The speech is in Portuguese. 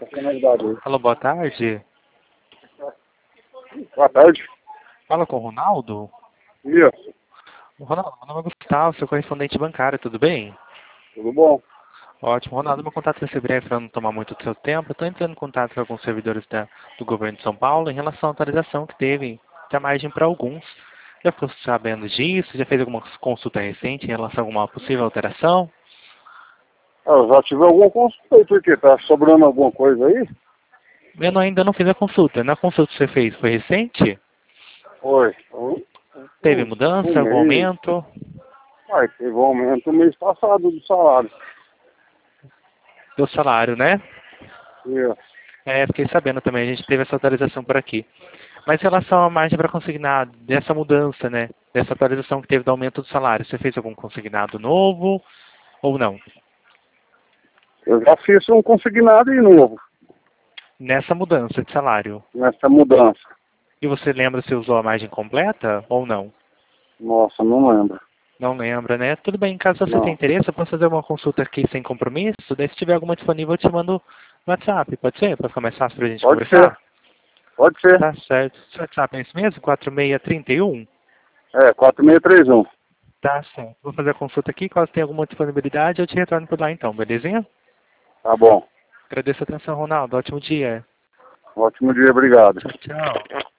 Qual que é a novidade aí? Alô, boa tarde. Boa tarde. Fala com o Ronaldo. Isso. Ronaldo, meu nome é Gustavo, seu correspondente bancário, tudo bem? Tudo bom? Ótimo. Ronaldo, meu contato vai ser breve para não tomar muito do seu tempo. Eu estou entrando em contato com alguns servidores do governo de São Paulo em relação à atualização que teve, que a margem para alguns. Já ficou sabendo disso? Já fez alguma consulta recente em relação a alguma possível alteração? Eu já tive alguma consulta aí, porque tá sobrando alguma coisa aí? Ainda não fiz a consulta. Na consulta que você fez, foi recente? Foi. Teve mudança, algum mês. aumento? Teve um aumento no mês passado do salário. Do salário, né? Isso. Fiquei sabendo também, a gente teve essa atualização por aqui. Mas em relação à margem para consignado, dessa mudança, né? Dessa atualização que teve do aumento do salário, você fez algum consignado novo ou não? Eu já fiz um consignado de novo Nessa mudança de salário. nessa mudança. E você lembra se usou a margem completa ou não? Nossa, não lembro. Não lembra, né? Tudo bem, caso você tenha Não. interesse, eu posso fazer uma consulta aqui sem compromisso. Daí se tiver alguma disponível, eu te mando no WhatsApp, pode ser? Para ficar mais fácil pra gente Pode conversar? ser. Pode ser. Tá certo. Seu WhatsApp é esse mesmo? 4631? 4631. Tá certo. Vou fazer a consulta aqui, caso tenha alguma disponibilidade, eu te retorno por lá então, belezinha? Tá bom. Agradeço a atenção, Ronaldo. Ótimo dia. Ótimo dia, obrigado. Tchau, tchau.